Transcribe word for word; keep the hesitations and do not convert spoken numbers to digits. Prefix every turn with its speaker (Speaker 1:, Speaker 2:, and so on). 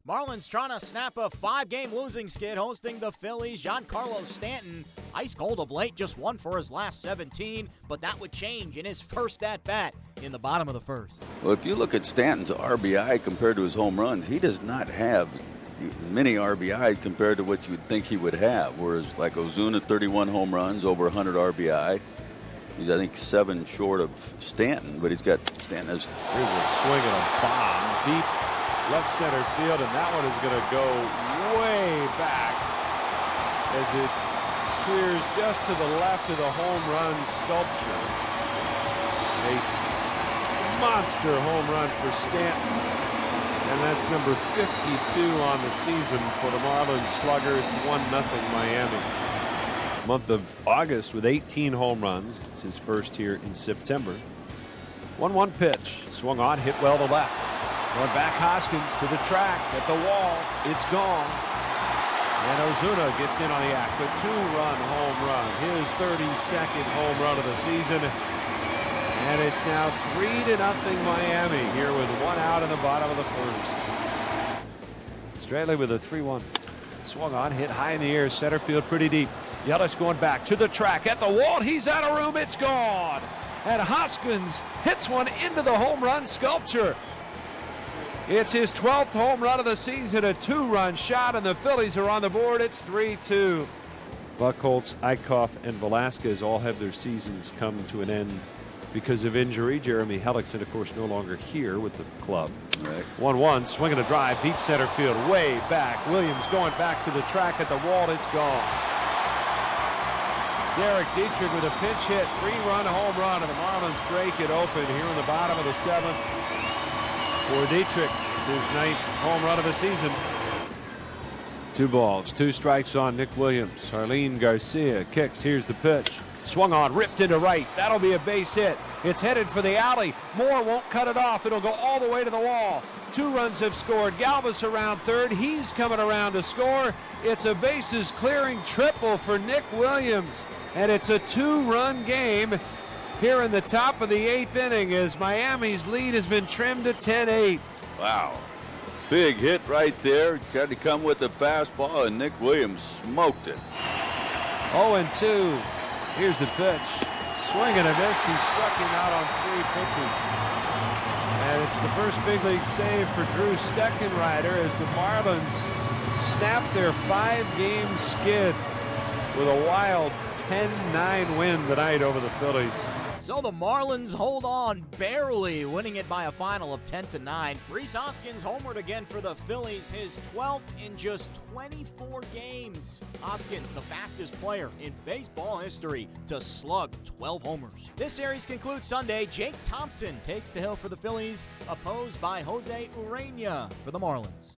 Speaker 1: Marlins trying to snap a five-game losing skid hosting the Phillies. Giancarlo Stanton, ice cold of late, just one for his last seventeen, but that would change in his first at-bat in the bottom of the first.
Speaker 2: Well, if you look at Stanton's R B I compared to his home runs, he does not have many R B Is compared to what you'd think he would have, whereas like Ozuna, thirty-one home runs, over one hundred R B I. He's, I think, seven short of Stanton, but he's got Stanton as...
Speaker 3: Here's a swing and a bomb deep left center field, and that one is going to go way back as it clears just to the left of the home run sculpture. A monster home run for Stanton, and that's number fifty-two on the season for the Marlins slugger. It's one nothing Miami. Month of August with eighteen home runs. It's his first here in September. one one pitch, swung on, hit well to left. Going back, Hoskins to the track, at the wall, it's gone. And Ozuna gets in on the act, a two-run home run, his thirty-second home run of the season. And it's now three to nothing Miami here with one out in the bottom of the first. Straley with a three one. Swung on, hit high in the air, center field pretty deep. Yelich going back to the track, at the wall, he's out of room, it's gone. And Hoskins hits one into the home run sculpture. It's his twelfth home run of the season, a two-run shot, and the Phillies are on the board. It's three two. Buchholz, Eickhoff, and Velasquez all have their seasons come to an end because of injury. Jeremy Hellickson, of course, no longer here with the club. one one, swinging a drive, deep center field, way back. Williams going back to the track, at the wall, it's gone. Derek Dietrich with a pinch hit, three-run home run, and the Marlins break it open here in the bottom of the seventh. For Dietrich, it's his ninth home run of the season. Two balls, two strikes on Nick Williams. Arlene Garcia kicks, here's the pitch. Swung on, ripped into right. That'll be a base hit. It's headed for the alley. Moore won't cut it off. It'll go all the way to the wall. Two runs have scored. Galvis around third. He's coming around to score. It's a bases clearing triple for Nick Williams. And it's a two-run game here in the top of the eighth inning as Miami's lead has been trimmed to ten eight.
Speaker 2: Wow. Big hit right there. Got to come with the fastball, and Nick Williams smoked it.
Speaker 3: oh and two. Here's the pitch. Swing and a miss. He struck him out on three pitches. And it's the first big league save for Drew Steckenrider as the Marlins snap their five-game skid with a wild ten nine win tonight over the Phillies.
Speaker 1: So the Marlins hold on, barely winning it by a final of ten to nine. Rhys Hoskins homeward again for the Phillies, his twelfth in just twenty-four games. Hoskins, the fastest player in baseball history to slug twelve homers. This series concludes Sunday. Jake Thompson takes the hill for the Phillies, opposed by Jose Urena for the Marlins.